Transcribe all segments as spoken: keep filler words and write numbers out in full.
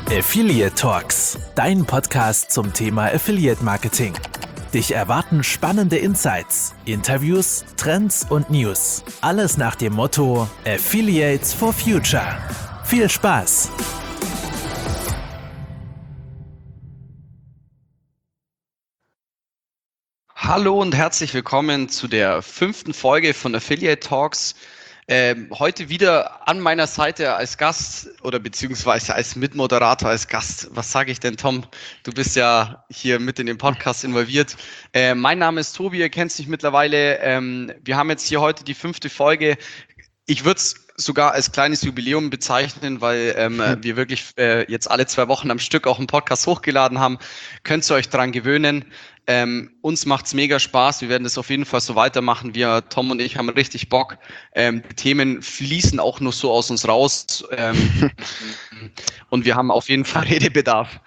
Affiliate Talks, dein Podcast zum Thema Affiliate Marketing. Dich erwarten spannende Insights, Interviews, Trends und News. Alles nach dem Motto Affiliates for Future. Viel Spaß! Hallo und herzlich willkommen zu der fünften Folge von Affiliate Talks. Ähm, heute wieder an meiner Seite als Gast oder beziehungsweise als Mitmoderator, als Gast. Was sage ich denn, Tom? Du bist ja hier mit in den Podcast involviert. Äh, mein Name ist Tobi, ihr kennt mich mittlerweile. Ähm, wir haben jetzt hier heute die fünfte Folge. Ich würde es sogar als kleines Jubiläum bezeichnen, weil ähm, wir wirklich äh, jetzt alle zwei Wochen am Stück auch einen Podcast hochgeladen haben. Könnt ihr euch dran gewöhnen. Ähm, uns macht's mega Spaß. Wir werden das auf jeden Fall so weitermachen. Wir, Tom und ich, haben richtig Bock. Ähm, die Themen fließen auch nur so aus uns raus. Ähm, und wir haben auf jeden Fall Redebedarf.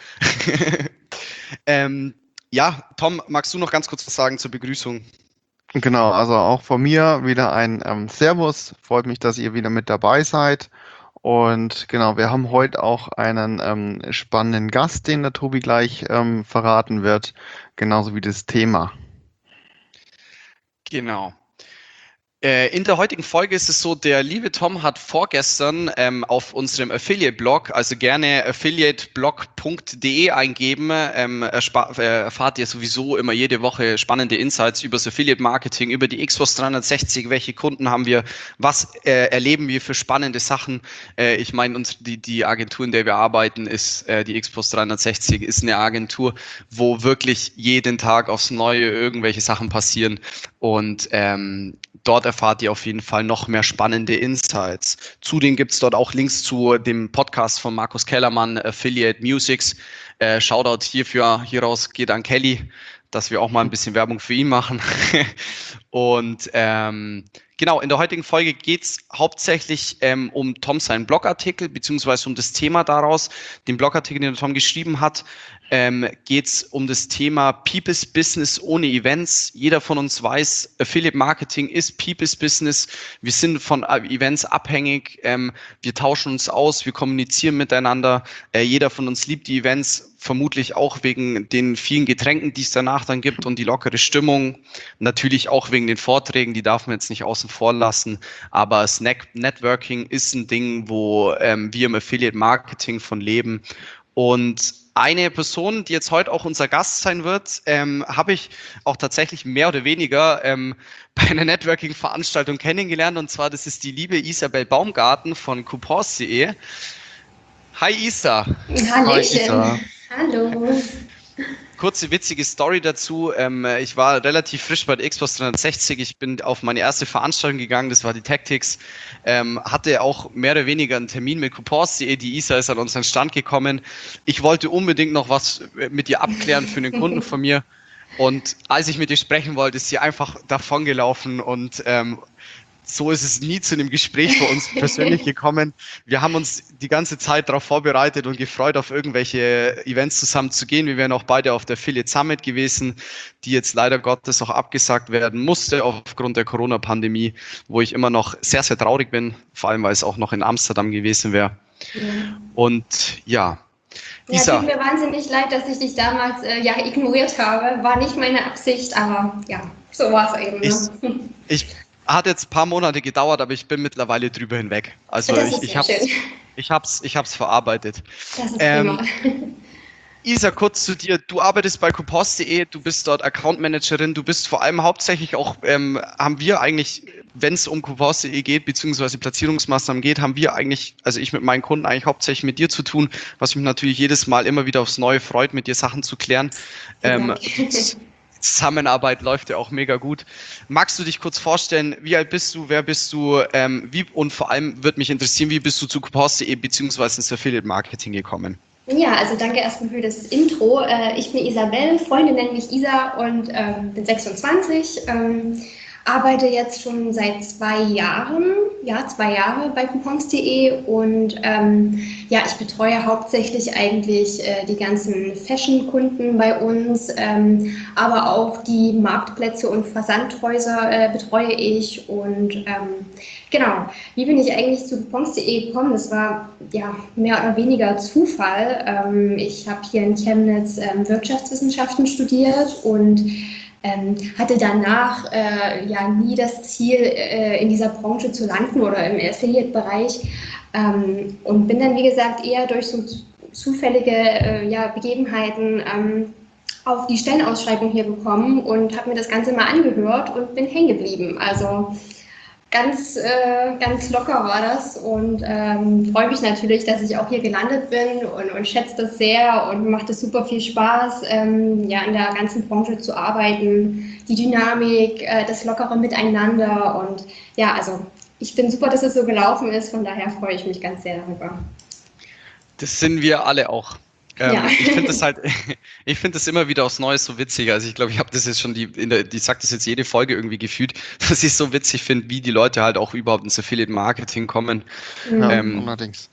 ähm, ja, Tom, magst du noch ganz kurz was sagen zur Begrüßung? Genau, also auch von mir wieder ein ähm, Servus. Freut mich, dass ihr wieder mit dabei seid. Und genau, wir haben heute auch einen ähm, spannenden Gast, den der Tobi gleich ähm, verraten wird, genauso wie das Thema. Genau. Äh, in der heutigen Folge ist es so, der liebe Tom hat vorgestern ähm, auf unserem Affiliate-Blog, also gerne affiliateblog punkt de eingeben, ähm, erspar- äh, erfahrt ihr sowieso immer jede Woche spannende Insights über das Affiliate-Marketing, über die X F O S dreihundertsechzig, welche Kunden haben wir, was äh, erleben wir für spannende Sachen. Äh, ich meine, uns, die, die Agentur, in der wir arbeiten, ist äh, die X F O S dreihundertsechzig, ist eine Agentur, wo wirklich jeden Tag aufs Neue irgendwelche Sachen passieren und ähm, dort erfahrt ihr auf jeden Fall noch mehr spannende Insights. Zudem gibt es dort auch Links zu dem Podcast von Markus Kellermann, Affiliate Musics. Äh, Shoutout hierfür, hieraus geht an Kelly, dass wir auch mal ein bisschen Werbung für ihn machen. Und ähm, genau, in der heutigen Folge geht es hauptsächlich ähm, um Tom seinen Blogartikel, beziehungsweise um das Thema daraus. Den Blogartikel, den der Tom geschrieben hat, ähm, geht es um das Thema People's Business ohne Events. Jeder von uns weiß, Affiliate Marketing ist People's Business. Wir sind von Events abhängig. Ähm, wir tauschen uns aus, wir kommunizieren miteinander. Äh, jeder von uns liebt die Events, vermutlich auch wegen den vielen Getränken, die es danach dann gibt und die lockere Stimmung. Natürlich auch wegen den Vorträgen, die darf man jetzt nicht außen vor lassen. Aber Snack Networking ist ein Ding, wo ähm, wir im Affiliate Marketing von leben. Und eine Person, die jetzt heute auch unser Gast sein wird, ähm, habe ich auch tatsächlich mehr oder weniger ähm, bei einer Networking-Veranstaltung kennengelernt. Und zwar, das ist die liebe Isabel Baumgarten von coupons punkt de. Hi Isa. Hallöchen. Hi, hallo. Kurze witzige Story dazu. Ähm, ich war relativ frisch bei der X F O S dreihundertsechzig. Ich bin auf meine erste Veranstaltung gegangen, das war die Tactics. Ähm, hatte auch mehr oder weniger einen Termin mit coupons punkt de. Die Isa ist an unseren Stand gekommen. Ich wollte unbedingt noch was mit ihr abklären für einen Kunden von mir. Und als ich mit ihr sprechen wollte, ist sie einfach davongelaufen und ähm, so ist es nie zu einem Gespräch bei uns persönlich gekommen. Wir haben uns die ganze Zeit darauf vorbereitet und gefreut, auf irgendwelche Events zusammen zu gehen. Wir wären auch beide auf der Affiliate Summit gewesen, die jetzt leider Gottes auch abgesagt werden musste aufgrund der Corona-Pandemie, wo ich immer noch sehr, sehr traurig bin, vor allem, weil es auch noch in Amsterdam gewesen wäre. Ja. Und ja, Ja, Isa. tut mir wahnsinnig leid, dass ich dich damals äh, ja, ignoriert habe. War nicht meine Absicht, aber ja, so war es eben. Ne? Ich, ich hat jetzt ein paar Monate gedauert, aber ich bin mittlerweile drüber hinweg. Also das ich, ich habe es ich hab's, ich hab's verarbeitet. Das ist ähm, prima. Isa, kurz zu dir. Du arbeitest bei coupons punkt de, du bist dort Account Managerin, du bist vor allem hauptsächlich auch, ähm, haben wir eigentlich, wenn es um coupons punkt de geht, beziehungsweise Platzierungsmaßnahmen geht, haben wir eigentlich, also ich mit meinen Kunden eigentlich hauptsächlich mit dir zu tun, was mich natürlich jedes Mal immer wieder aufs Neue freut, mit dir Sachen zu klären. Ähm, Zusammenarbeit läuft ja auch mega gut. Magst du dich kurz vorstellen, wie alt bist du, wer bist du, ähm, wie, und vor allem würde mich interessieren, wie bist du zu coupons punkt de bzw. ins Affiliate Marketing gekommen? Ja, also danke erstmal für das Intro. Ich bin Isabel, Freunde nennen mich Isa und ähm, bin sechsundzwanzig, ähm, arbeite jetzt schon seit zwei Jahren ja, zwei Jahre bei coupons punkt de und ähm, ja, ich betreue hauptsächlich eigentlich äh, die ganzen Fashion-Kunden bei uns, ähm, aber auch die Marktplätze und Versandhäuser äh, betreue ich und ähm, genau, wie bin ich eigentlich zu coupons punkt de gekommen? Das war ja mehr oder weniger Zufall. Ähm, ich habe hier in Chemnitz ähm, Wirtschaftswissenschaften studiert und Ähm, hatte danach äh, ja nie das Ziel, äh, in dieser Branche zu landen oder im Affiliate-Bereich ähm, und bin dann, wie gesagt, eher durch so zufällige äh, ja, Begebenheiten ähm, auf die Stellenausschreibung hier gekommen und habe mir das Ganze mal angehört und bin hängen geblieben. Also ganz, äh, ganz locker war das und ähm, freue mich natürlich, dass ich auch hier gelandet bin und, und schätze das sehr und macht es super viel Spaß, ähm, ja, in der ganzen Branche zu arbeiten, die Dynamik, äh, das lockere Miteinander und ja, also ich bin super, dass es so gelaufen ist, von daher freue ich mich ganz sehr darüber. Das sind wir alle auch. Ähm, Ja. Ich finde das halt, ich finde das immer wieder aufs Neue so witzig. Also ich glaube, ich habe das jetzt schon, die, in der, die sagt das jetzt jede Folge irgendwie gefühlt, dass ich es so witzig finde, wie die Leute halt auch überhaupt ins Affiliate Marketing kommen. Ja, Ähm, allerdings.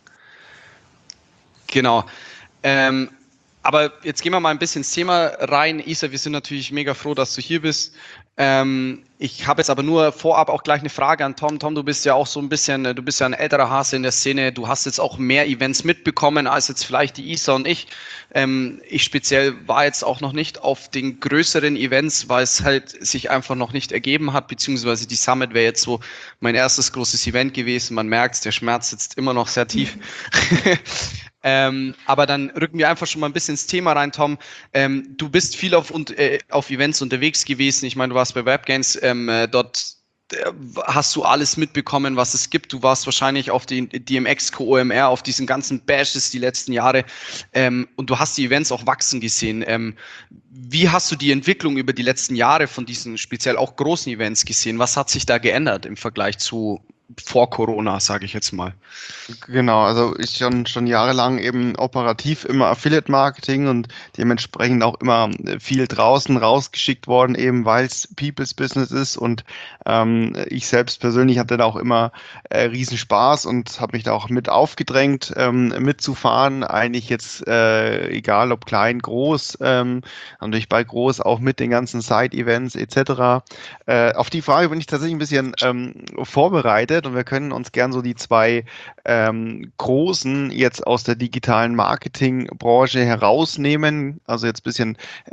Genau. Ähm, aber jetzt gehen wir mal ein bisschen ins Thema rein. Isa, wir sind natürlich mega froh, dass du hier bist. Ähm, ich habe jetzt aber nur vorab auch gleich eine Frage an Tom. Tom, du bist ja auch so ein bisschen, du bist ja ein älterer Hase in der Szene. Du hast jetzt auch mehr Events mitbekommen als jetzt vielleicht die Isa und ich. Ähm, ich speziell war jetzt auch noch nicht auf den größeren Events, weil es halt sich einfach noch nicht ergeben hat, beziehungsweise die Summit wäre jetzt so mein erstes großes Event gewesen. Man merkt, der Schmerz sitzt immer noch sehr tief. Ähm, aber dann rücken wir einfach schon mal ein bisschen ins Thema rein, Tom. Ähm, du bist viel auf, und, äh, auf Events unterwegs gewesen. Ich meine, du warst bei WebGains. Ähm, äh, dort äh, hast du alles mitbekommen, was es gibt. Du warst wahrscheinlich auf den D M X, Co O M R, auf diesen ganzen Bashes die letzten Jahre. Ähm, und du hast die Events auch wachsen gesehen. Ähm, wie hast du die Entwicklung über die letzten Jahre von diesen speziell auch großen Events gesehen? Was hat sich da geändert im Vergleich zu vor Corona, sage ich jetzt mal? Genau, also ich schon schon jahrelang eben operativ immer Affiliate Marketing und dementsprechend auch immer viel draußen rausgeschickt worden, eben weil es People's Business ist und ähm, ich selbst persönlich hatte da auch immer äh, riesen Spaß und habe mich da auch mit aufgedrängt, ähm, mitzufahren. Eigentlich jetzt äh, egal ob klein, groß, ähm, natürlich bei groß auch mit den ganzen Side-Events et cetera. Äh, auf die Frage bin ich tatsächlich ein bisschen ähm, vorbereitet und wir können uns gern so die zwei ähm, Großen jetzt aus der digitalen Marketingbranche herausnehmen. Also jetzt ein bisschen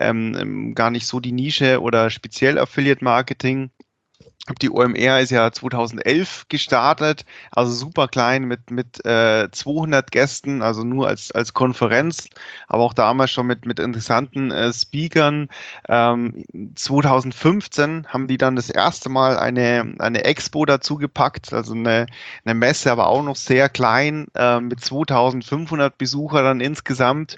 ähm, gar nicht so die Nische oder speziell Affiliate Marketing. Die O M R ist ja zweitausendelf gestartet, also super klein mit, mit äh, zweihundert Gästen, also nur als, als Konferenz, aber auch damals schon mit, mit interessanten äh, Speakern. Ähm, zweitausendfünfzehn haben die dann das erste Mal eine, eine Expo dazu gepackt, also eine, eine Messe, aber auch noch sehr klein, äh, mit zweitausendfünfhundert Besuchern dann insgesamt.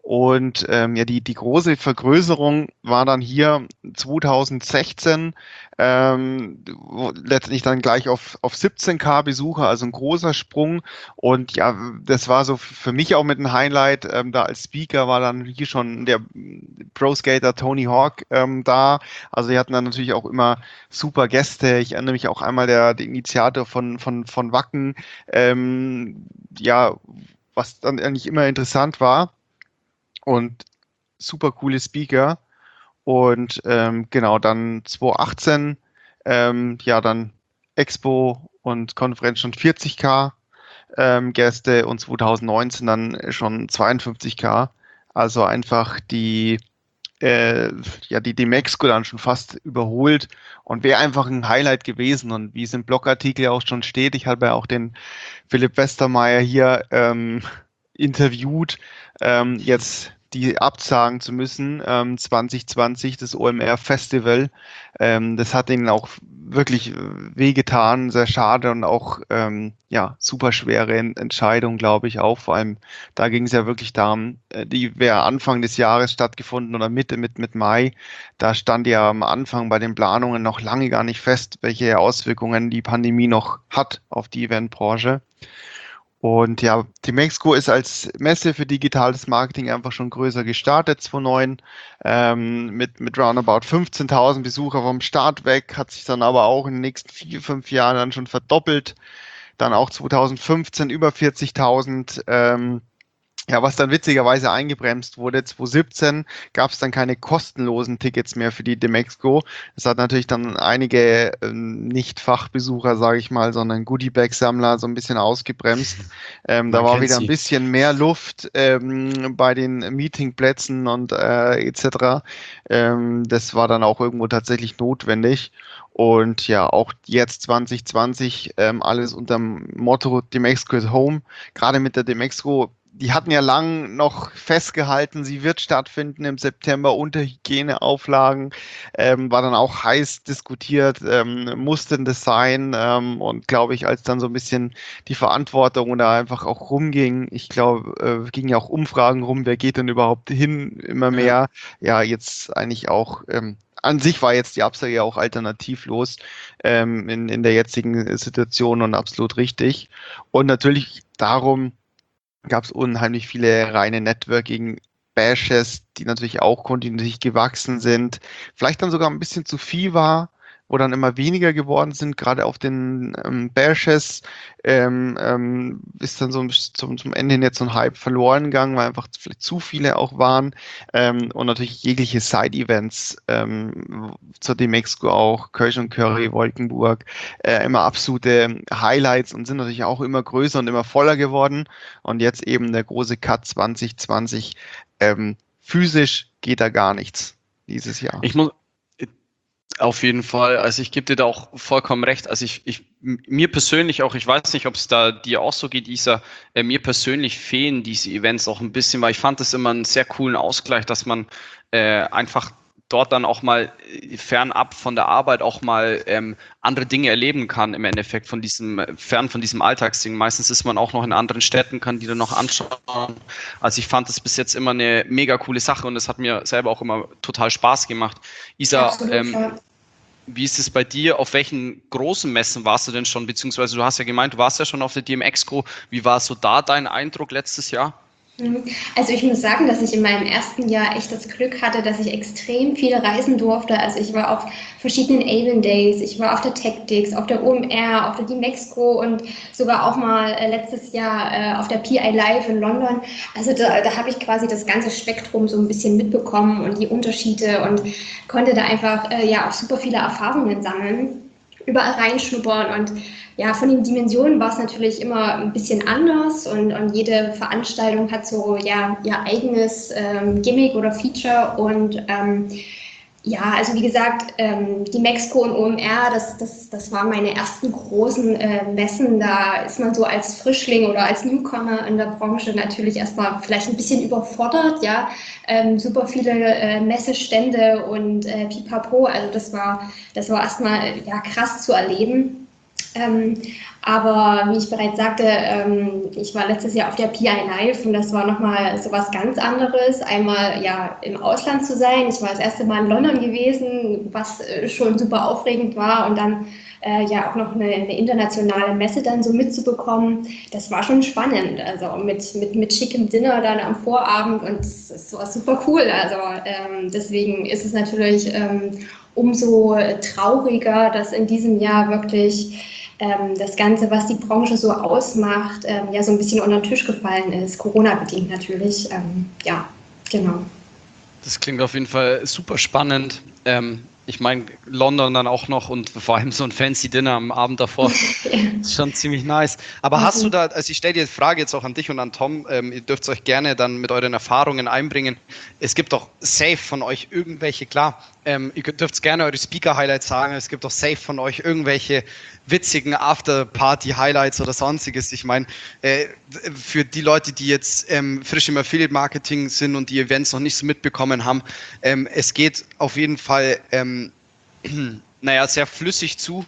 Und ähm, ja, die, die große Vergrößerung war dann hier zweitausendsechzehn, ähm, wo letztendlich dann gleich auf, auf siebzehntausend Besucher, also ein großer Sprung. Und ja, das war so für mich auch mit ein Highlight. Ähm, da als Speaker war dann hier schon der Pro-Skater Tony Hawk ähm, da. Also die hatten dann natürlich auch immer super Gäste. Ich erinnere mich auch einmal der, der Initiator von, von, von Wacken, ähm, ja, was dann eigentlich immer interessant war. Und super coole Speaker. Und ähm, genau, dann zweitausendachtzehn, ähm, ja, dann Expo und Konferenz schon vierzigtausend ähm, Gäste und zweitausendneunzehn dann schon zweiundfünfzigtausend. Also einfach die, äh, ja, die, die Mexiko dann schon fast überholt und wäre einfach ein Highlight gewesen. Und wie es im Blogartikel auch schon steht, ich habe ja auch den Philipp Westermeier hier ähm, interviewt, ähm, jetzt die absagen zu müssen, ähm, zwanzig zwanzig, das O M R Festival. Ähm, das hat ihnen auch wirklich wehgetan, sehr schade und auch ähm, ja, super schwere Entscheidung, glaube ich auch. Vor allem, da ging es ja wirklich darum, äh, die wäre Anfang des Jahres stattgefunden oder Mitte mit, mit Mai. Da stand ja am Anfang bei den Planungen noch lange gar nicht fest, welche Auswirkungen die Pandemie noch hat auf die Eventbranche. Und ja, die Demexco ist als Messe für digitales Marketing einfach schon größer gestartet, zweitausendneun, ähm, mit, mit roundabout fünfzehntausend Besucher vom Start weg, hat sich dann aber auch in den nächsten vier, fünf Jahren dann schon verdoppelt. Dann auch zweitausendfünfzehn über vierzigtausend. Ähm, Ja, was dann witzigerweise eingebremst wurde, zweitausendsiebzehn gab es dann keine kostenlosen Tickets mehr für die Demexco. Das hat natürlich dann einige ähm, Nicht-Fachbesucher, sage ich mal, sondern Goodiebag-Sammler so ein bisschen ausgebremst. Ähm, da Man war kennt wieder ein sie. bisschen mehr Luft ähm, bei den Meetingplätzen und äh, et cetera. Ähm, das war dann auch irgendwo tatsächlich notwendig. Und ja, auch jetzt zwanzig zwanzig ähm, alles unter dem Motto Demexco is Home. Gerade mit der Demexco, die hatten ja lang noch festgehalten, sie wird stattfinden im September unter Hygieneauflagen, ähm, war dann auch heiß diskutiert, ähm, muss denn das sein? Ähm, und glaube ich, als dann so ein bisschen die Verantwortung da einfach auch rumging, ich glaube, äh, gingen ja auch Umfragen rum, wer geht denn überhaupt hin, immer Ja. mehr. Ja, jetzt eigentlich auch, ähm, an sich war jetzt die Absage ja auch alternativlos ähm, in, in der jetzigen Situation und absolut richtig. Und natürlich darum, gab es unheimlich viele reine Networking-Bashes, die natürlich auch kontinuierlich gewachsen sind. Vielleicht dann sogar ein bisschen zu viel war, wo dann immer weniger geworden sind, gerade auf den ähm, Bashes ähm, ähm, ist dann so zum, zum Ende hin jetzt so ein Hype verloren gegangen, weil einfach vielleicht zu viele auch waren ähm, und natürlich jegliche Side-Events ähm, zur Demexco auch, Kölsch und Curry, Wolkenburg, äh, immer absolute Highlights und sind natürlich auch immer größer und immer voller geworden. Und jetzt eben der große Cut zwanzig zwanzig. Ähm, physisch geht da gar nichts dieses Jahr. Ich muss auf jeden Fall, also ich gebe dir da auch vollkommen recht. Also ich, ich mir persönlich auch, ich weiß nicht, ob es da dir auch so geht, Isa, äh, mir persönlich fehlen diese Events auch ein bisschen, weil ich fand das immer einen sehr coolen Ausgleich, dass man äh, einfach dort dann auch mal fernab von der Arbeit auch mal ähm, andere Dinge erleben kann im Endeffekt von diesem, fern von diesem Alltagsding. Meistens ist man auch noch in anderen Städten, kann die dann noch anschauen. Also ich fand das bis jetzt immer eine mega coole Sache und es hat mir selber auch immer total Spaß gemacht. Isa, Absolut, ähm, ja. wie ist es bei dir? Auf welchen großen Messen warst du denn schon? Beziehungsweise du hast ja gemeint, du warst ja schon auf der DMExco. Wie war so da dein Eindruck letztes Jahr? Also ich muss sagen, dass ich in meinem ersten Jahr echt das Glück hatte, dass ich extrem viel reisen durfte. Also ich war auf verschiedenen Avon Days, ich war auf der Tactics, auf der O M R, auf der Demexco und sogar auch mal äh, letztes Jahr äh, auf der P I Live in London. Also da, da habe ich quasi das ganze Spektrum so ein bisschen mitbekommen und die Unterschiede und konnte da einfach äh, ja auch super viele Erfahrungen sammeln, überall reinschnuppern und ja, von den Dimensionen war es natürlich immer ein bisschen anders und, und jede Veranstaltung hat so ja, ihr eigenes ähm, Gimmick oder Feature und ähm, ja, also wie gesagt, ähm, die Demexco und O M R, das, das, das waren meine ersten großen äh, Messen. Da ist man so als Frischling oder als Newcomer in der Branche natürlich erstmal vielleicht ein bisschen überfordert, ja. Ähm, super viele äh, Messestände und äh, Pipapo, also das war, das war erstmal ja, krass zu erleben. Ähm, aber wie ich bereits sagte, ähm, ich war letztes Jahr auf der P I Live und das war nochmal so was ganz anderes. Einmal ja im Ausland zu sein. Ich war das erste Mal in London gewesen, was äh, schon super aufregend war und dann äh, ja auch noch eine, eine internationale Messe dann so mitzubekommen. Das war schon spannend. Also mit, mit, mit schickem Dinner dann am Vorabend und das, das war super cool. Also ähm, deswegen ist es natürlich ähm, umso trauriger, dass in diesem Jahr wirklich ähm, das Ganze, was die Branche so ausmacht, ähm, ja so ein bisschen unter den Tisch gefallen ist, Corona-bedingt natürlich. Ähm, ja, genau. Das klingt auf jeden Fall super spannend. Ähm, ich meine, London dann auch noch und vor allem so ein fancy Dinner am Abend davor. Ist schon ziemlich nice. Aber hast du da, also ich stelle dir die Frage jetzt auch an dich und an Tom, ähm, ihr dürft euch gerne dann mit euren Erfahrungen einbringen. Es gibt doch safe von euch irgendwelche, klar, ähm, ihr dürft gerne eure Speaker-Highlights sagen, es gibt doch safe von euch irgendwelche witzigen After-Party-Highlights oder sonstiges. Ich meine, äh, für die Leute, die jetzt ähm, frisch im Affiliate-Marketing sind und die Events noch nicht so mitbekommen haben, ähm, es geht auf jeden Fall, ähm, naja, sehr flüssig zu.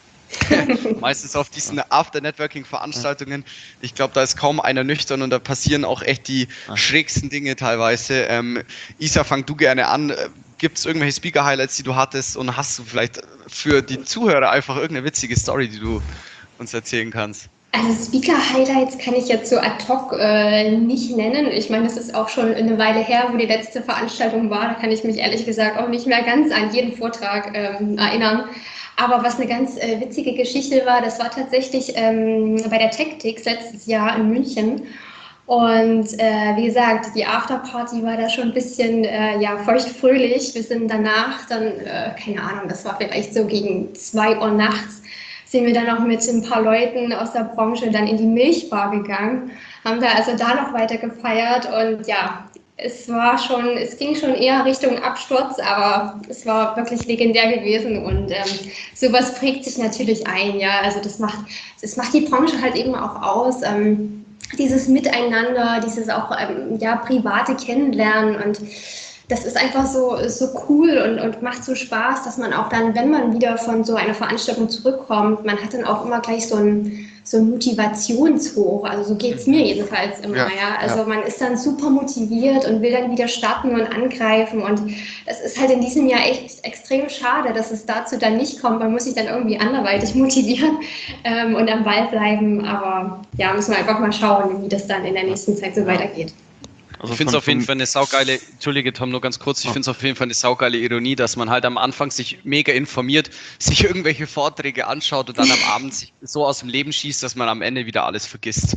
Meistens auf diesen After-Networking-Veranstaltungen. Ich glaube, da ist kaum einer nüchtern und da passieren auch echt die schrägsten Dinge teilweise. Ähm, Isa, fang du gerne an. Gibt es irgendwelche Speaker-Highlights, die du hattest und hast du vielleicht für die Zuhörer einfach irgendeine witzige Story, die du uns erzählen kannst? Also Speaker-Highlights kann ich jetzt so ad hoc äh, nicht nennen. Ich meine, das ist auch schon eine Weile her, wo die letzte Veranstaltung war. Da kann ich mich ehrlich gesagt auch nicht mehr ganz an jeden Vortrag ähm, erinnern. Aber was eine ganz äh, witzige Geschichte war, das war tatsächlich ähm, bei der Tech-Tix letztes Jahr in München. Und äh, wie gesagt, die Afterparty war da schon ein bisschen äh, ja, feuchtfröhlich. Wir sind danach dann, äh, keine Ahnung, das war vielleicht so gegen zwei Uhr nachts, sind wir dann noch mit ein paar Leuten aus der Branche dann in die Milchbar gegangen, haben da also da noch weiter gefeiert und ja, es war schon, es ging schon eher Richtung Absturz, aber es war wirklich legendär gewesen und ähm, sowas prägt sich natürlich ein, ja, also das macht, das macht die Branche halt eben auch aus, ähm, dieses Miteinander, dieses auch ähm, ja, private Kennenlernen und das ist einfach so, so cool und, und macht so Spaß, dass man auch dann, wenn man wieder von so einer Veranstaltung zurückkommt, man hat dann auch immer gleich so ein, so ein Motivationshoch. Also so geht es mir jedenfalls immer. Ja, ja. Also ja. Man ist dann super motiviert und will dann wieder starten und angreifen. Und es ist halt in diesem Jahr echt extrem schade, dass es dazu dann nicht kommt. Man muss sich dann irgendwie anderweitig motivieren ähm, und am Ball bleiben. Aber ja, müssen wir einfach mal schauen, wie das dann in der nächsten Zeit so weitergeht. Also ich finde es auf jeden Fall eine saugeile, Entschuldige Tom, nur ganz kurz, ich finde es auf jeden Fall eine saugeile Ironie, dass man halt am Anfang sich mega informiert, sich irgendwelche Vorträge anschaut und dann am Abend sich so aus dem Leben schießt, dass man am Ende wieder alles vergisst.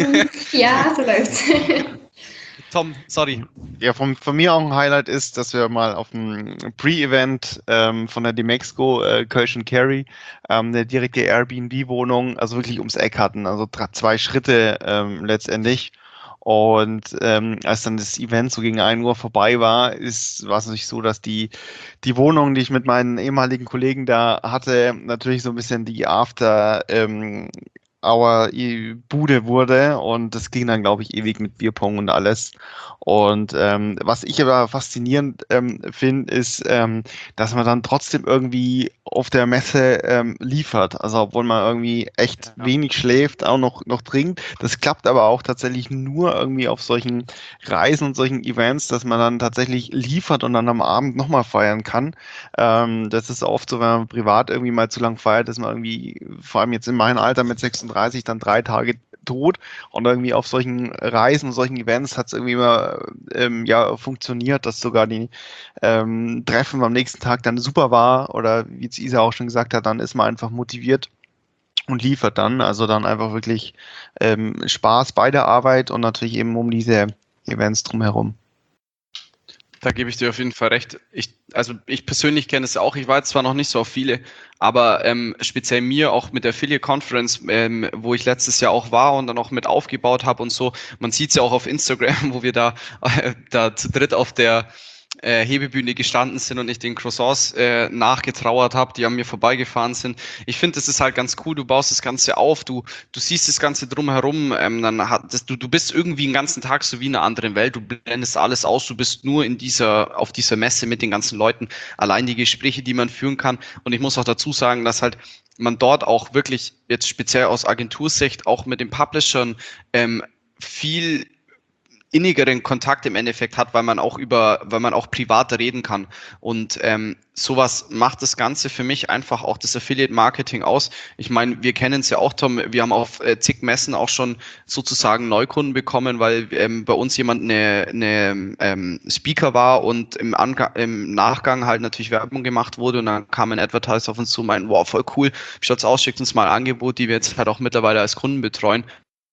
Ja, so läuft's. Tom, sorry. Ja, von, von mir auch ein Highlight ist, dass wir mal auf dem Pre-Event ähm, von der Demexco, äh, Kölsch und Kerry, ähm, eine direkte Airbnb-Wohnung, also wirklich ums Eck hatten, also zwei Schritte ähm, letztendlich. Und ähm, als dann das Event so gegen ein Uhr vorbei war, ist war es natürlich so, dass die die Wohnung, die ich mit meinen ehemaligen Kollegen da hatte, natürlich so ein bisschen die After ähm, Hour Bude wurde und das ging dann, glaube ich, ewig mit Bierpong und alles. Und ähm, was ich aber faszinierend ähm, finde, ist, ähm, dass man dann trotzdem irgendwie auf der Messe ähm, liefert. Also obwohl man irgendwie echt ja. wenig schläft, auch noch, noch trinkt. Das klappt aber auch tatsächlich nur irgendwie auf solchen Reisen und solchen Events, dass man dann tatsächlich liefert und dann am Abend nochmal feiern kann. Ähm, das ist oft so, wenn man privat irgendwie mal zu lang feiert, dass man irgendwie, vor allem jetzt in meinem Alter mit sechsunddreißig, dann drei Tage tot und irgendwie auf solchen Reisen, solchen Events hat es irgendwie immer ähm, ja, funktioniert, dass sogar die ähm, Treffen am nächsten Tag dann super war oder wie es Isa auch schon gesagt hat, dann ist man einfach motiviert und liefert dann, also dann einfach wirklich ähm, Spaß bei der Arbeit und natürlich eben um diese Events drumherum. Da gebe ich dir auf jeden Fall recht. Ich, also ich persönlich kenne es auch. Ich war jetzt zwar noch nicht so auf viele, aber ähm, speziell mir auch mit der Affiliate Conference, ähm, wo ich letztes Jahr auch war und dann auch mit aufgebaut habe und so. Man sieht es ja auch auf Instagram, wo wir da, äh, da zu dritt auf der äh, Hebebühne gestanden sind und ich den Croissants äh, nachgetrauert habe, die an mir vorbeigefahren sind. Ich finde, das ist halt ganz cool. Du baust das Ganze auf, du du siehst das Ganze drumherum. Ähm, dann hat das, du du bist irgendwie den ganzen Tag so wie in einer anderen Welt. Du blendest alles aus. Du bist nur in dieser auf dieser Messe mit den ganzen Leuten. Allein die Gespräche, die man führen kann. Und ich muss auch dazu sagen, dass halt man dort auch wirklich jetzt speziell aus Agentursicht auch mit den Publishern ähm, viel innigeren Kontakt im Endeffekt hat, weil man auch über, weil man auch privat reden kann. Und ähm, sowas macht das Ganze für mich einfach auch das Affiliate-Marketing aus. Ich meine, wir kennen es ja auch, Tom, wir haben auf äh, zig Messen auch schon sozusagen Neukunden bekommen, weil ähm, bei uns jemand eine, eine ähm, Speaker war und im, Anga- im Nachgang halt natürlich Werbung gemacht wurde und dann kam ein Advertiser auf uns zu und meinten, wow, voll cool, wie schaut's aus, schickt uns mal ein Angebot, die wir jetzt halt auch mittlerweile als Kunden betreuen.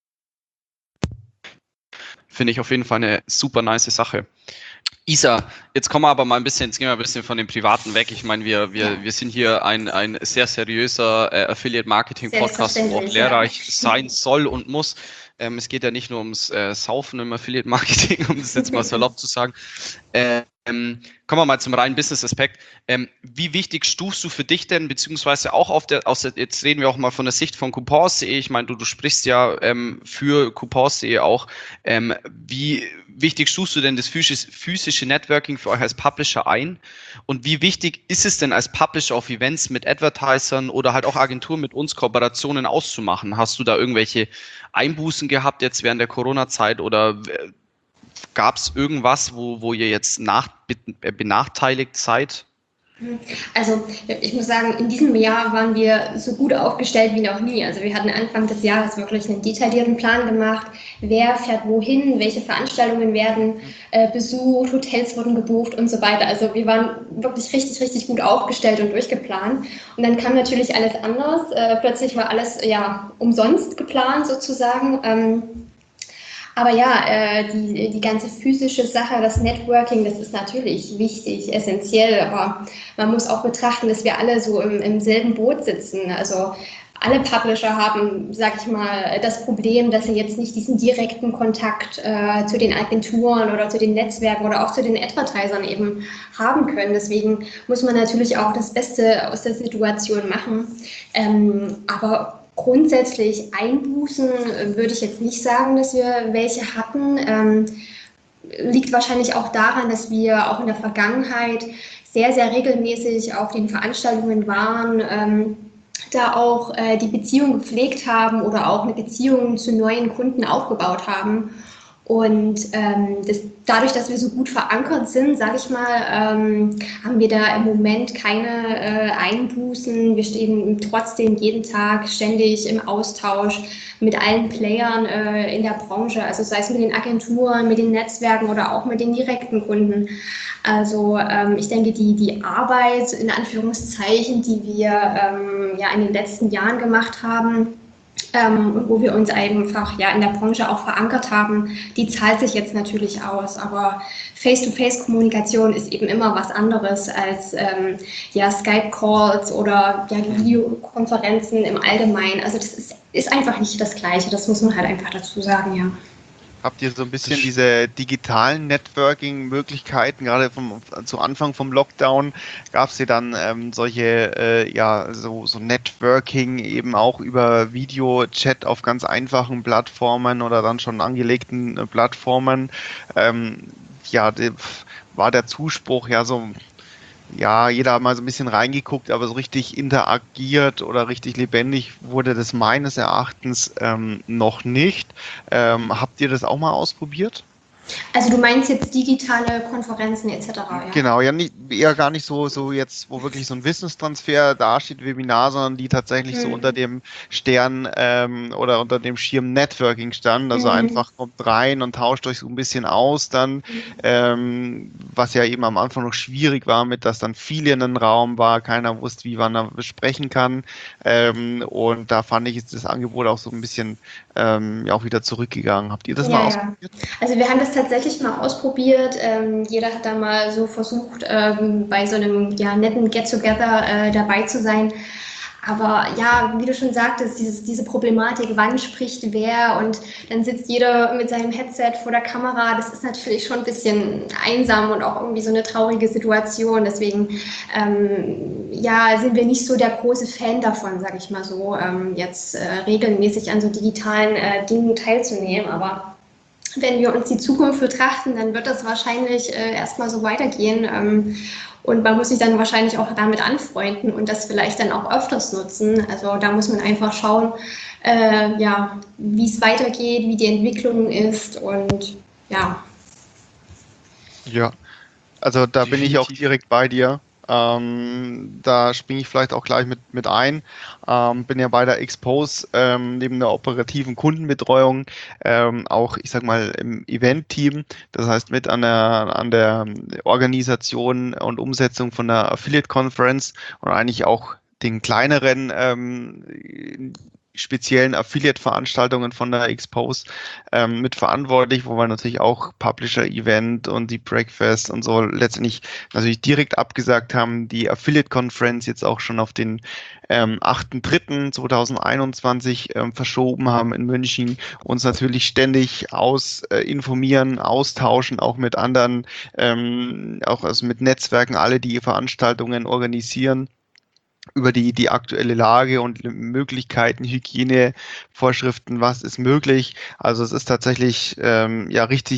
Finde ich auf jeden Fall eine super nice Sache. Isa, jetzt kommen wir aber mal ein bisschen, jetzt gehen wir ein bisschen von dem Privaten weg. Ich meine, wir, wir, ja. wir sind hier ein, ein sehr seriöser äh, Affiliate-Marketing-Podcast, wo auch lehrreich ja. sein soll und muss. Ähm, es geht ja nicht nur ums äh, Saufen im Affiliate-Marketing, um das jetzt mal salopp zu sagen. Äh, Ähm, kommen wir mal zum reinen Business-Aspekt. Ähm, wie wichtig stufst du für dich denn, beziehungsweise auch auf der, aus der, jetzt reden wir auch mal von der Sicht von Coupons punkt de, ich meine, du, du sprichst ja ähm, für Coupons punkt de auch, ähm, wie wichtig stufst du denn das physische, physische Networking für euch als Publisher ein und wie wichtig ist es denn als Publisher auf Events mit Advertisern oder halt auch Agenturen mit uns Kooperationen auszumachen? Hast du da irgendwelche Einbußen gehabt jetzt während der Corona-Zeit oder gab es irgendwas, wo, wo ihr jetzt nach, benachteiligt seid? Also ich muss sagen, in diesem Jahr waren wir so gut aufgestellt wie noch nie. Also wir hatten Anfang des Jahres wirklich einen detaillierten Plan gemacht, wer fährt wohin, welche Veranstaltungen werden äh, besucht, Hotels wurden gebucht und so weiter. Also wir waren wirklich richtig, richtig gut aufgestellt und durchgeplant. Und dann kam natürlich alles anders. Äh, plötzlich war alles ja umsonst geplant sozusagen. Ähm, Aber ja, äh, die, die ganze physische Sache, das Networking, das ist natürlich wichtig, essentiell, aber man muss auch betrachten, dass wir alle so im, im selben Boot sitzen. Also alle Publisher haben, sag ich mal, das Problem, dass sie jetzt nicht diesen direkten Kontakt äh, zu den Agenturen oder zu den Netzwerken oder auch zu den Advertisern eben haben können. Deswegen muss man natürlich auch das Beste aus der Situation machen. Ähm, aber grundsätzlich Einbußen äh, würde ich jetzt nicht sagen, dass wir welche hatten. Ähm, liegt wahrscheinlich auch daran, dass wir auch in der Vergangenheit sehr, sehr regelmäßig auf den Veranstaltungen waren, ähm, da auch äh, die Beziehung gepflegt haben oder auch eine Beziehung zu neuen Kunden aufgebaut haben. Und ähm, das, dadurch, dass wir so gut verankert sind, sage ich mal, ähm, haben wir da im Moment keine äh, Einbußen. Wir stehen trotzdem jeden Tag ständig im Austausch mit allen Playern äh, in der Branche, also sei es mit den Agenturen, mit den Netzwerken oder auch mit den direkten Kunden. Also ähm, ich denke, die, die Arbeit in Anführungszeichen, die wir ähm, ja in den letzten Jahren gemacht haben, Ähm, und wo wir uns einfach ja in der Branche auch verankert haben, die zahlt sich jetzt natürlich aus. Aber Face-to-Face-Kommunikation ist eben immer was anderes als ähm, ja, Skype-Calls oder ja, Videokonferenzen im Allgemeinen. Also das ist, ist einfach nicht das Gleiche, das muss man halt einfach dazu sagen, ja. Habt ihr so ein bisschen diese digitalen Networking-Möglichkeiten, gerade vom, zu Anfang vom Lockdown gab es hier dann ähm, solche, äh, ja, so, so Networking eben auch über Video-Chat auf ganz einfachen Plattformen oder dann schon angelegten äh, Plattformen. Ähm, ja, die, war der Zuspruch ja so, ja, jeder hat mal so ein bisschen reingeguckt, aber so richtig interagiert oder richtig lebendig wurde das meines Erachtens ähm, noch nicht. Ähm, habt ihr das auch mal ausprobiert? Also du meinst jetzt digitale Konferenzen et cetera, ja? Genau, ja, nicht, eher gar nicht so, so jetzt, wo wirklich so ein Wissenstransfer dasteht, Webinar, sondern die tatsächlich Mhm. so unter dem Stern ähm, oder unter dem Schirm Networking stand. Also Mhm. einfach kommt rein und tauscht euch so ein bisschen aus dann, Mhm. ähm, was ja eben am Anfang noch schwierig war, mit dass dann viele in einem Raum war, keiner wusste, wie man da besprechen kann. Ähm, und da fand ich jetzt das Angebot auch so ein bisschen ähm, ja auch wieder zurückgegangen. Habt ihr das mal Ja, ja. ausprobiert? Also wir haben das tatsächlich mal ausprobiert. Ähm, jeder hat da mal so versucht, ähm, bei so einem ja, netten Get-Together äh, dabei zu sein. Aber ja, wie du schon sagtest, dieses, diese Problematik, wann spricht wer und dann sitzt jeder mit seinem Headset vor der Kamera, das ist natürlich schon ein bisschen einsam und auch irgendwie so eine traurige Situation. Deswegen ähm, ja, sind wir nicht so der große Fan davon, sage ich mal so, ähm, jetzt äh, regelmäßig an so digitalen äh, Dingen teilzunehmen. Aber wenn wir uns die Zukunft betrachten, dann wird das wahrscheinlich äh, erstmal so weitergehen. Ähm, und man muss sich dann wahrscheinlich auch damit anfreunden und das vielleicht dann auch öfters nutzen. Also da muss man einfach schauen, äh, ja, wie es weitergeht, wie die Entwicklung ist und ja. Ja, also da bin ich auch Definitiv. direkt bei dir. Ähm, da springe ich vielleicht auch gleich mit, mit ein. Ähm, bin ja bei der Expose ähm, neben der operativen Kundenbetreuung ähm, auch, ich sag mal, im Event-Team. Das heißt, mit an der, an der Organisation und Umsetzung von der Affiliate Conference und eigentlich auch den kleineren ähm, speziellen Affiliate-Veranstaltungen von der Expose ähm, mitverantwortlich, wo wir natürlich auch Publisher-Event und die Breakfast und so letztendlich natürlich direkt abgesagt haben, die Affiliate-Conference jetzt auch schon auf den ähm, achten dritten zweitausendeinundzwanzig ähm, verschoben haben in München, uns natürlich ständig aus äh, informieren, austauschen, auch mit anderen, ähm, auch also mit Netzwerken, alle, die Veranstaltungen organisieren, über die, die aktuelle Lage und Möglichkeiten, Hygienevorschriften, was ist möglich. Also es ist tatsächlich ähm, ja richtig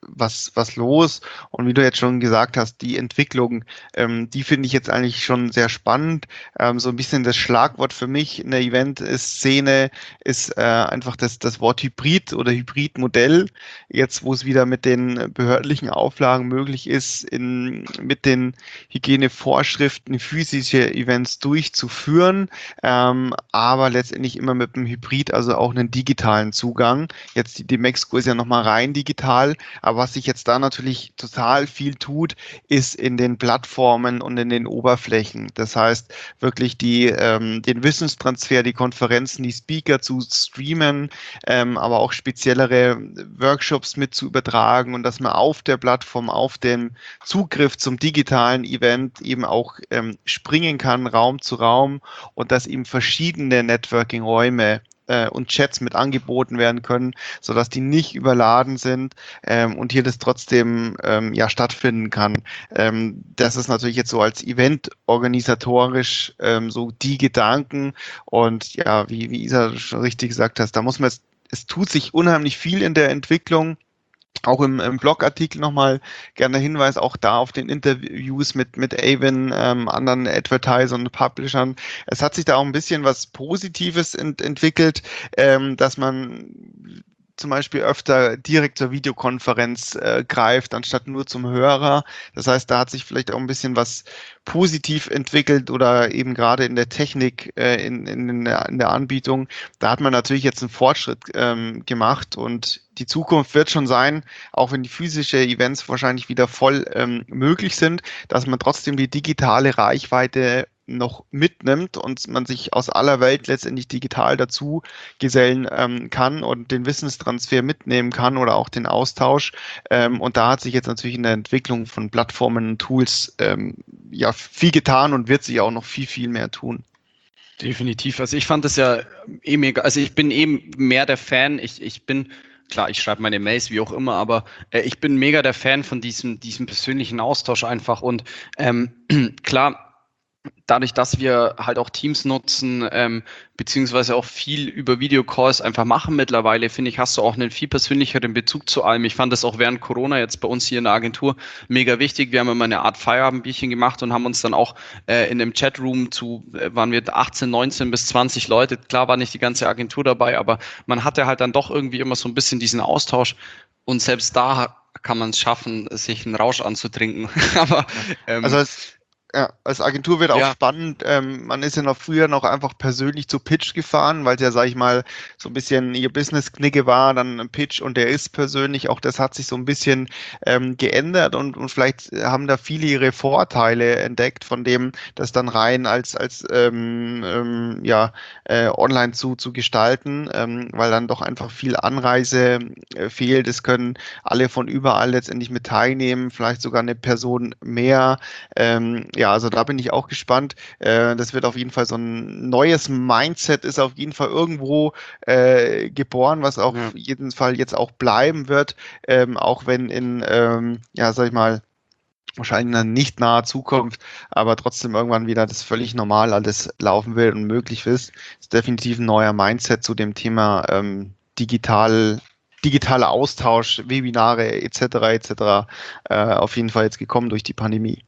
was, was los. Und wie du jetzt schon gesagt hast, die Entwicklung, ähm, die finde ich jetzt eigentlich schon sehr spannend. Ähm, so ein bisschen das Schlagwort für mich in der Event-Szene ist äh, einfach das, das Wort Hybrid oder Hybridmodell. Jetzt, wo es wieder mit den behördlichen Auflagen möglich ist, in, mit den Hygienevorschriften physische Events durchzuführen, ähm, aber letztendlich immer mit einem Hybrid, also auch einen digitalen Zugang. Jetzt die Demexco ist ja nochmal rein digital, aber was sich jetzt da natürlich total viel tut, ist in den Plattformen und in den Oberflächen. Das heißt, wirklich die, ähm, den Wissenstransfer, die Konferenzen, die Speaker zu streamen, ähm, aber auch speziellere Workshops mit zu übertragen und dass man auf der Plattform, auf dem Zugriff zum digitalen Event eben auch ähm, springen kann, Raum zu Raum, und dass eben verschiedene Networking-Räume äh, und Chats mit angeboten werden können, sodass die nicht überladen sind ähm, und hier das trotzdem ähm, ja stattfinden kann. Ähm, das ist natürlich jetzt so als Event organisatorisch ähm, so die Gedanken, und ja, wie, wie Isa schon richtig gesagt hast, da muss man jetzt, es tut sich unheimlich viel in der Entwicklung. Auch im, im Blogartikel nochmal gerne Hinweis, auch da auf den Interviews mit, mit Avon, ähm, anderen Advertisern und Publishern. Es hat sich da auch ein bisschen was Positives ent entwickelt, ähm, dass man zum Beispiel öfter direkt zur Videokonferenz äh, greift, anstatt nur zum Hörer. Das heißt, da hat sich vielleicht auch ein bisschen was positiv entwickelt, oder eben gerade in der Technik, äh, in, in, der, in der Anbietung. Da hat man natürlich jetzt einen Fortschritt ähm, gemacht, und die Zukunft wird schon sein, auch wenn die physischen Events wahrscheinlich wieder voll ähm, möglich sind, dass man trotzdem die digitale Reichweite noch mitnimmt und man sich aus aller Welt letztendlich digital dazu gesellen ähm, kann und den Wissenstransfer mitnehmen kann oder auch den Austausch. Ähm, und da hat sich jetzt natürlich in der Entwicklung von Plattformen und Tools ähm, ja viel getan und wird sich auch noch viel, viel mehr tun. Definitiv. Also ich fand das ja eh mega, also ich bin eben mehr der Fan, ich, ich bin klar, ich schreibe meine Mails, wie auch immer, aber äh, ich bin mega der Fan von diesem, diesem persönlichen Austausch einfach. Und ähm, klar, dadurch, dass wir halt auch Teams nutzen, ähm, beziehungsweise auch viel über Videocalls einfach machen mittlerweile, finde ich, hast du auch einen viel persönlicheren Bezug zu allem. Ich fand das auch während Corona jetzt bei uns hier in der Agentur mega wichtig. Wir haben immer eine Art Feierabendbierchen gemacht und haben uns dann auch äh, in dem Chatroom zu, äh, waren wir achtzehn, neunzehn bis zwanzig Leute. Klar war nicht die ganze Agentur dabei, aber man hatte halt dann doch irgendwie immer so ein bisschen diesen Austausch, und selbst da kann man es schaffen, sich einen Rausch anzutrinken. aber ähm, Also es Ja, als Agentur wird auch ja. spannend. Ähm, man ist ja noch früher noch einfach persönlich zu Pitch gefahren, weil es ja, sag ich mal, so ein bisschen ihr Business-Knigge war, dann ein Pitch, und der ist persönlich. Auch das hat sich so ein bisschen ähm, geändert, und, und vielleicht haben da viele ihre Vorteile entdeckt, von dem das dann rein als, als ähm, ähm, ja, äh, online zu, zu gestalten, ähm, weil dann doch einfach viel Anreise äh, fehlt. Es können alle von überall letztendlich mit teilnehmen, vielleicht sogar eine Person mehr. Ähm, Ja, also da bin ich auch gespannt. Äh, das wird auf jeden Fall so ein neues Mindset, ist auf jeden Fall irgendwo äh, geboren, was auf Ja. jeden Fall jetzt auch bleiben wird, ähm, auch wenn in, ähm, ja, sag ich mal, wahrscheinlich in einer nicht naher Zukunft, aber trotzdem irgendwann wieder das völlig normal alles laufen will und möglich ist. Ist definitiv ein neuer Mindset zu dem Thema ähm, digital digitaler Austausch, Webinare et cetera et cetera äh, auf jeden Fall jetzt gekommen durch die Pandemie.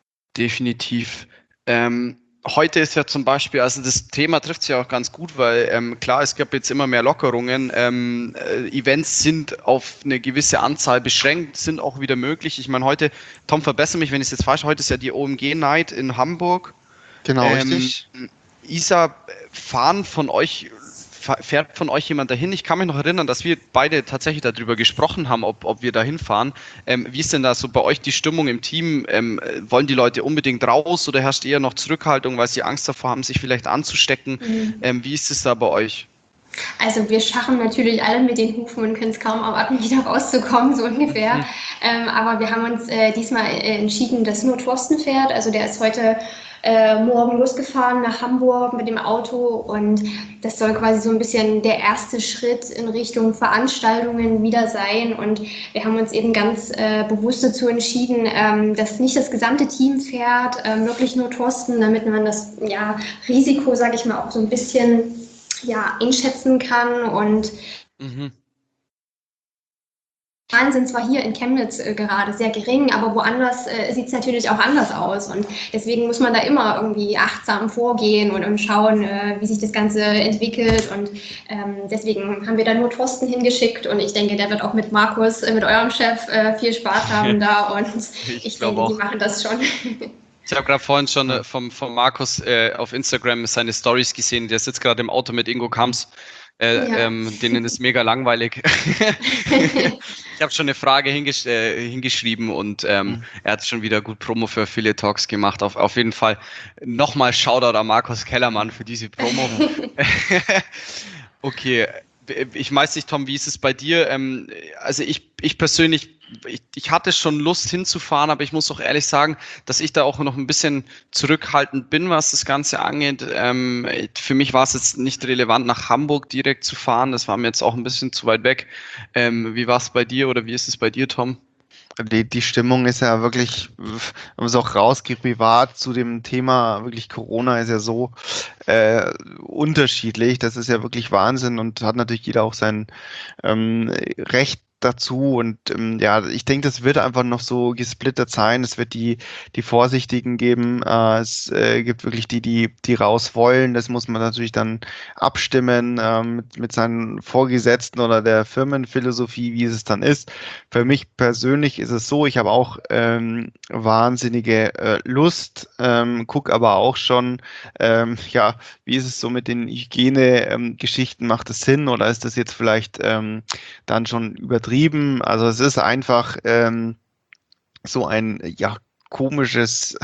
Definitiv. Ähm, heute ist ja zum Beispiel, also das Thema trifft es ja auch ganz gut, weil ähm, klar, es gab jetzt immer mehr Lockerungen. Ähm, äh, Events sind auf eine gewisse Anzahl beschränkt, sind auch wieder möglich. Ich meine, heute, Tom, verbessere mich, wenn ich es jetzt falsch, heute ist ja die O M G-Night in Hamburg. Genau, Ähm, richtig. Isa, fahren von euch, fährt von euch jemand dahin? Ich kann mich noch erinnern, dass wir beide tatsächlich darüber gesprochen haben, ob, ob wir dahin fahren. Ähm, wie ist denn da so bei euch die Stimmung im Team? Ähm, wollen die Leute unbedingt raus oder herrscht eher noch Zurückhaltung, weil sie Angst davor haben, sich vielleicht anzustecken? Mhm. Ähm, wie ist es da bei euch? Also wir scharren natürlich alle mit den Hufen und können es kaum erwarten, wieder rauszukommen, so ungefähr. Mhm. Ähm, aber wir haben uns äh, diesmal äh, entschieden, dass nur Thorsten fährt. Also der ist heute äh, morgen losgefahren nach Hamburg mit dem Auto, und das soll quasi so ein bisschen der erste Schritt in Richtung Veranstaltungen wieder sein. Und wir haben uns eben ganz äh, bewusst dazu entschieden, ähm, dass nicht das gesamte Team fährt, ähm, wirklich nur Thorsten, damit man das ja, Risiko, sage ich mal, auch so ein bisschen ja, einschätzen kann. Und Mhm. sind zwar hier in Chemnitz äh, gerade sehr gering, aber woanders äh, sieht es natürlich auch anders aus. Und deswegen muss man da immer irgendwie achtsam vorgehen und, und schauen, äh, wie sich das Ganze entwickelt. Und ähm, deswegen haben wir da nur Thorsten hingeschickt. Und ich denke, der wird auch mit Markus, äh, mit eurem Chef, äh, viel Spaß haben da. Und ich, ich denke, auch. Die machen das schon. Ich habe gerade vorhin schon äh, vom, vom Markus äh, auf Instagram seine Stories gesehen. Der sitzt gerade im Auto mit Ingo Kamps. Äh, ja. ähm, denen ist mega langweilig. Ich habe schon eine Frage hingesch äh, hingeschrieben und ähm, mhm. er hat schon wieder gut Promo für Affiliate Talks gemacht. Auf, auf jeden Fall nochmal Shoutout an Markus Kellermann für diese Promo. Okay, ich weiß nicht, Tom, wie ist es bei dir? Ähm, also ich, ich persönlich, ich, ich hatte schon Lust hinzufahren, aber ich muss auch ehrlich sagen, dass ich da auch noch ein bisschen zurückhaltend bin, was das Ganze angeht. Ähm, für mich war es jetzt nicht relevant, nach Hamburg direkt zu fahren. Das war mir jetzt auch ein bisschen zu weit weg. Ähm, wie war es bei dir oder wie ist es bei dir, Tom? Die, die Stimmung ist ja wirklich, wenn man es auch rausgeht, privat zu dem Thema, wirklich Corona ist ja so äh, unterschiedlich. Das ist ja wirklich Wahnsinn und hat natürlich jeder auch sein ähm, Recht dazu und ähm, ja, ich denke, das wird einfach noch so gesplittert sein. Es wird die die Vorsichtigen geben. Äh, es äh, gibt wirklich die, die die raus wollen. Das muss man natürlich dann abstimmen äh, mit mit seinen Vorgesetzten oder der Firmenphilosophie, wie es dann ist. Für mich persönlich ist es so, ich habe auch ähm, wahnsinnige äh, Lust, ähm, gucke aber auch schon, ähm, ja, wie ist es so mit den Hygiene-Geschichten? Ähm, macht es Sinn oder ist das jetzt vielleicht ähm, dann schon übertrieben? Also es ist einfach ähm, so ein ja komisches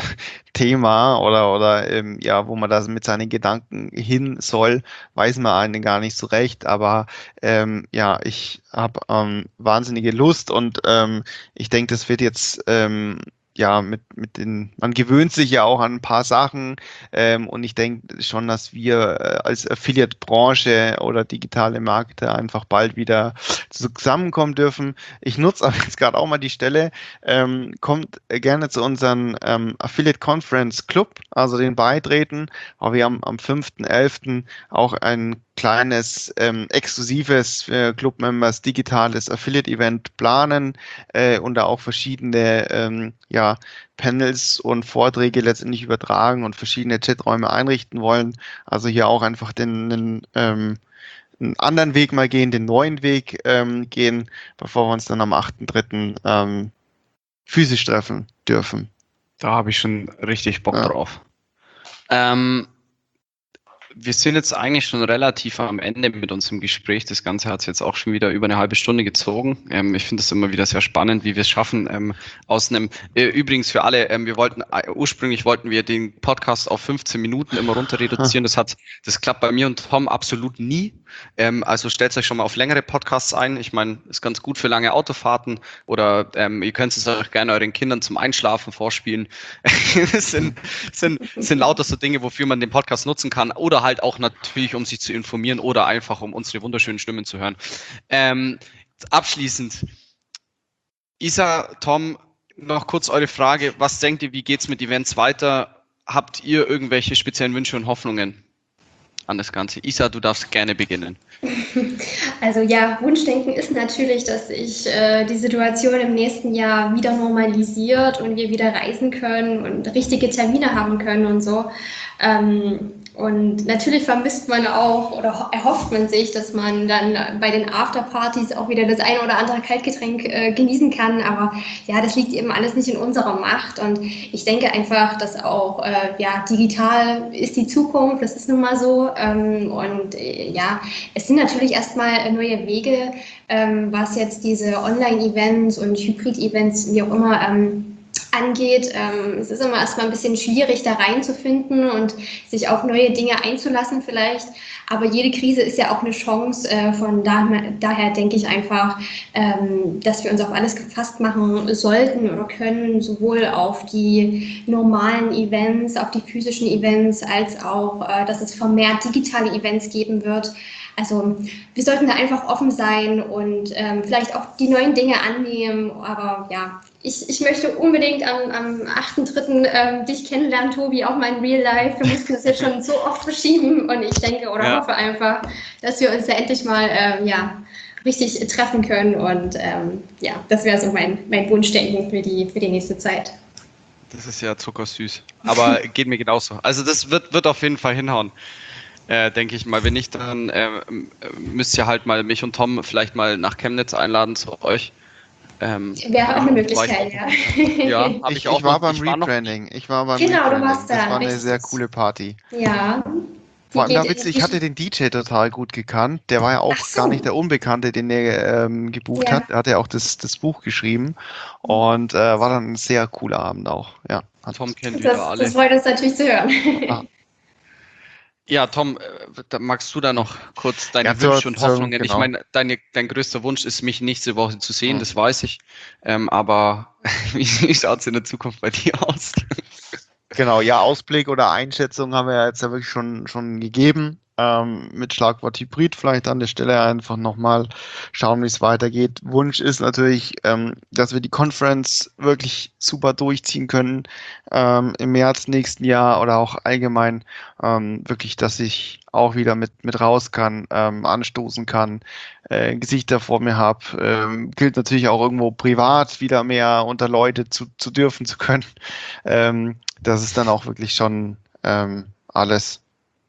Thema oder oder ähm, ja, wo man da mit seinen Gedanken hin soll, weiß man einen gar nicht so recht. Aber ähm, ja, ich habe ähm, wahnsinnige Lust und ähm, ich denke, das wird jetzt ähm, ja, mit, mit den, man gewöhnt sich ja auch an ein paar Sachen ähm, und ich denke schon, dass wir äh, als Affiliate-Branche oder digitale Marketer einfach bald wieder zusammenkommen dürfen. Ich nutze aber jetzt gerade auch mal die Stelle, ähm, kommt gerne zu unserem ähm, Affiliate Conference Club, also den beitreten, aber wir haben am fünften elften auch ein kleines ähm, exklusives für Club-Members digitales Affiliate-Event planen äh, und da auch verschiedene ähm, ja, Panels und Vorträge letztendlich übertragen und verschiedene Chaträume einrichten wollen. Also hier auch einfach den, den ähm, einen anderen Weg mal gehen, den neuen Weg ähm, gehen, bevor wir uns dann am achten dritten Ähm, physisch treffen dürfen. Da habe ich schon richtig Bock ja. drauf. Ähm, Wir sind jetzt eigentlich schon relativ am Ende mit unserem Gespräch. Das Ganze hat es jetzt auch schon wieder über eine halbe Stunde gezogen. Ähm, ich finde es immer wieder sehr spannend, wie wir es schaffen. Ähm, aus einem, äh, übrigens für alle, ähm, wir wollten, äh, ursprünglich wollten wir den Podcast auf fünfzehn Minuten immer runter reduzieren. Das hat, das klappt bei mir und Tom absolut nie. Ähm, also stellt euch schon mal auf längere Podcasts ein. Ich meine, ist ganz gut für lange Autofahrten oder ähm, ihr könnt es auch gerne euren Kindern zum Einschlafen vorspielen. Das sind, sind, sind lauter so Dinge, wofür man den Podcast nutzen kann oder halt auch natürlich, um sich zu informieren oder einfach, um unsere wunderschönen Stimmen zu hören. Ähm, abschließend, Isa, Tom, noch kurz eure Frage. Was denkt ihr, wie geht es mit Events weiter? Habt ihr irgendwelche speziellen Wünsche und Hoffnungen an das Ganze? Isa, du darfst gerne beginnen. Also ja, Wunschdenken ist natürlich, dass sich äh, die Situation im nächsten Jahr wieder normalisiert und wir wieder reisen können und richtige Termine haben können und so. Ähm, und natürlich vermisst man auch oder erhofft man sich, dass man dann bei den Afterpartys auch wieder das eine oder andere Kaltgetränk äh, genießen kann. Aber ja, das liegt eben alles nicht in unserer Macht. Und ich denke einfach, dass auch äh, ja, digital ist die Zukunft. Das ist nun mal so. Ähm, und äh, ja, es sind natürlich erstmal neue Wege, ähm, was jetzt diese Online-Events und Hybrid-Events, wie auch immer, ähm, angeht. Ähm, es ist immer erstmal ein bisschen schwierig, da reinzufinden und sich auf neue Dinge einzulassen vielleicht. Aber jede Krise ist ja auch eine Chance. Äh, von daher, daher denke ich einfach, ähm, dass wir uns auf alles gefasst machen sollten oder können, sowohl auf die normalen Events, auf die physischen Events, als auch, äh, dass es vermehrt digitale Events geben wird. Also wir sollten da einfach offen sein und ähm, vielleicht auch die neuen Dinge annehmen. Aber ja, ich, ich möchte unbedingt am, am achten dritten Ähm, dich kennenlernen, Tobi, auch mal in Real Life. Wir mussten das jetzt schon so oft verschieben und ich denke oder ja. hoffe einfach, dass wir uns da endlich mal ähm, ja, richtig treffen können. Und ähm, ja, das wäre so mein, mein Wunschdenken für die, für die nächste Zeit. Das ist ja zuckersüß. Aber geht mir genauso. Also das wird, wird auf jeden Fall hinhauen. Äh, denke ich mal. Wenn nicht, dann äh, müsst ihr halt mal mich und Tom vielleicht mal nach Chemnitz einladen zu euch. Ähm, Wäre auch eine Möglichkeit, ja. Ja, habe ich, ich auch. Ich war noch, beim ich war noch- Rebranding. Ich war beim Genau, du Rebranding. warst da, Das war eine richtig. sehr coole Party. Ja. Vor allem Die da geht- witzig, ich hatte den D J total gut gekannt. Der war ja auch Ach so. gar nicht der Unbekannte, den er ähm, gebucht Ja. hat. Er hat ja auch das, das Buch geschrieben und äh, war dann ein sehr cooler Abend auch. Ja, hat Tom kennt wieder Das, alle. das freut uns natürlich zu hören. Ah. Ja, Tom, äh, da magst du da noch kurz deine Ja, zur- Wünsche und zur- Hoffnungen? Ich genau. meine, deine, dein größter Wunsch ist, mich nächste Woche zu sehen, Mhm. das weiß ich. Ähm, aber wie schaut es in der Zukunft bei dir aus? Genau, ja, Ausblick oder Einschätzung haben wir ja jetzt ja wirklich schon, schon gegeben. Ähm, mit Schlagwort Hybrid vielleicht an der Stelle einfach nochmal schauen, wie es weitergeht. Wunsch ist natürlich, ähm, dass wir die Conference wirklich super durchziehen können ähm, im März nächsten Jahr oder auch allgemein ähm, wirklich, dass ich auch wieder mit, mit raus kann, ähm, anstoßen kann, äh, Gesichter vor mir habe. Ähm, gilt natürlich auch irgendwo privat wieder mehr unter Leute zu, zu dürfen zu können. Ähm, das ist dann auch wirklich schon ähm, alles.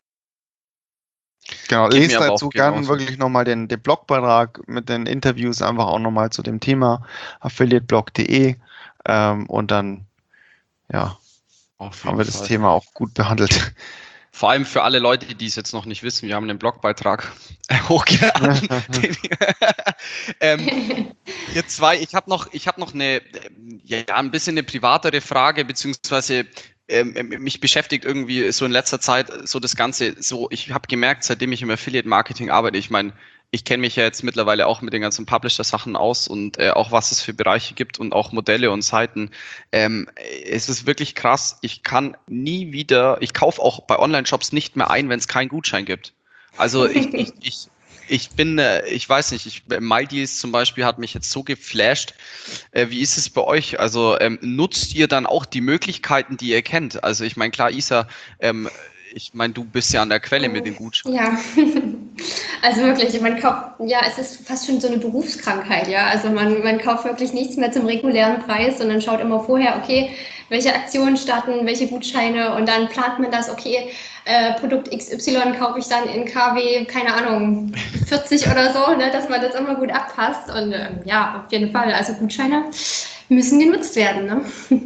Genau, Geht lest mir aber auch dazu gerne genauso. wirklich nochmal den, den Blogbeitrag mit den Interviews einfach auch nochmal zu dem Thema affiliateblog punkt de ähm, und dann ja, Auf haben jeden wir das Fall. Thema auch gut behandelt. Vor allem für alle Leute, die es jetzt noch nicht wissen, wir haben einen Blogbeitrag hochgeladen. den wir- ähm, ihr zwei, ich habe noch, ich habe noch eine, ja, ein bisschen eine privatere Frage, beziehungsweise ähm, mich beschäftigt irgendwie so in letzter Zeit so das Ganze, so ich habe gemerkt, seitdem ich im Affiliate-Marketing arbeite, ich meine, ich kenne mich ja jetzt mittlerweile auch mit den ganzen Publisher-Sachen aus und äh, auch was es für Bereiche gibt und auch Modelle und Seiten. Ähm, es ist wirklich krass. Ich kann nie wieder, ich kaufe auch bei Online-Shops nicht mehr ein, wenn es keinen Gutschein gibt. Also ich, ich, ich, ich bin, äh, ich weiß nicht, ich, MyDeals zum Beispiel hat mich jetzt so geflasht. Äh, wie ist es bei euch? Also ähm, nutzt ihr dann auch die Möglichkeiten, die ihr kennt? Also ich meine, klar, Isa, ähm, ich meine, du bist ja an der Quelle mit den Gutscheinen. Ja, also wirklich, man kauft, ja, es ist fast schon so eine Berufskrankheit, ja. Also man, man kauft wirklich nichts mehr zum regulären Preis, sondern schaut immer vorher, okay, welche Aktionen starten, welche Gutscheine und dann plant man das, okay, äh, Produkt X Y kaufe ich dann in K W, keine Ahnung, vierzig oder so, ne, dass man das immer gut abpasst und ähm, ja, auf jeden Fall, also Gutscheine müssen genutzt werden, ne?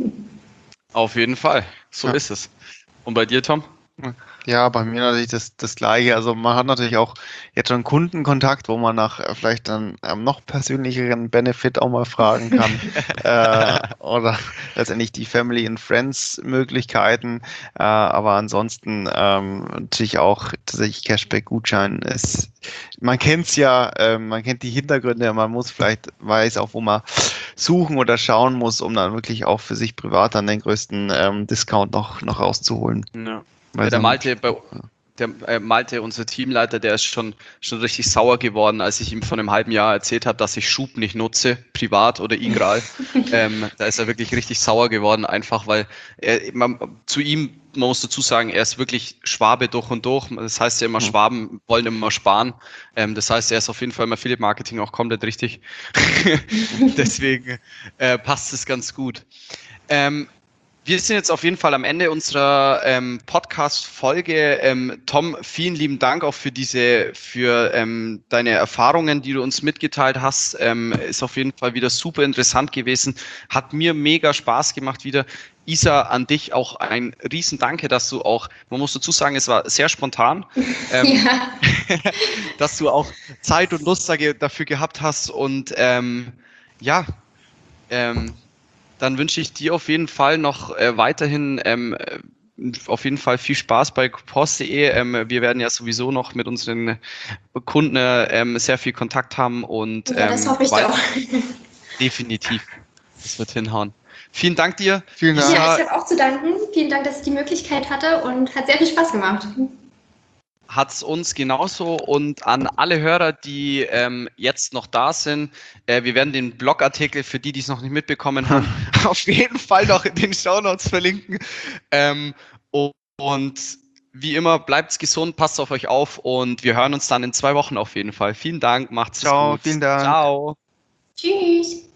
Auf jeden Fall, so Ja. ist es. Und bei dir, Tom? Ja, bei mir natürlich das, das Gleiche. Also man hat natürlich auch jetzt schon Kundenkontakt, wo man nach äh, vielleicht dann ähm, noch persönlicheren Benefit auch mal fragen kann. äh, oder letztendlich die Family and Friends Möglichkeiten. Äh, aber ansonsten ähm, natürlich auch tatsächlich Cashback-Gutschein ist. Man kennt es ja, äh, man kennt die Hintergründe, man muss vielleicht weiß auch, wo man suchen oder schauen muss, um dann wirklich auch für sich privat dann den größten ähm, Discount noch, noch rauszuholen. Ja. Weil Ja, der so- Malte, bei, der äh, Malte, unser Teamleiter, der ist schon, schon richtig sauer geworden, als ich ihm vor einem halben Jahr erzählt habe, dass ich Schub nicht nutze, privat oder Igral. ähm, da ist er wirklich richtig sauer geworden, einfach weil er, man, zu ihm, man muss dazu sagen, er ist wirklich Schwabe durch und durch. Das heißt ja immer, Mhm. Schwaben wollen immer sparen. Ähm, das heißt, er ist auf jeden Fall im Affiliate-Marketing auch komplett richtig. Deswegen äh, passt es ganz gut. Ähm, Wir sind jetzt auf jeden Fall am Ende unserer ähm, Podcast-Folge. Ähm, Tom, vielen lieben Dank auch für diese, für ähm, deine Erfahrungen, die du uns mitgeteilt hast. Ähm, ist auf jeden Fall wieder super interessant gewesen. Hat mir mega Spaß gemacht wieder. Isa, an dich auch ein riesen Danke, dass du auch, man muss dazu sagen, es war sehr spontan, ähm, Ja. dass du auch Zeit und Lust dafür gehabt hast und ähm, ja, ähm, dann wünsche ich dir auf jeden Fall noch äh, weiterhin ähm, äh, auf jeden Fall viel Spaß bei Coupons punkt de. Ähm, wir werden ja sowieso noch mit unseren Kunden ähm, sehr viel Kontakt haben und Ja, das ähm, hoffe ich weiter- doch. definitiv. Das wird hinhauen. Vielen Dank dir. Vielen Dank. Ja, ich habe auch zu danken. Vielen Dank, dass ich die Möglichkeit hatte und hat sehr viel Spaß gemacht. Hat es uns genauso und an alle Hörer, die ähm, jetzt noch da sind. Äh, wir werden den Blogartikel für die, die es noch nicht mitbekommen haben, auf jeden Fall noch in den Shownotes verlinken. Ähm, und wie immer, bleibt gesund, passt auf euch auf und wir hören uns dann in zwei Wochen auf jeden Fall. Vielen Dank, macht's Ciao, gut. vielen Dank. Ciao. Tschüss.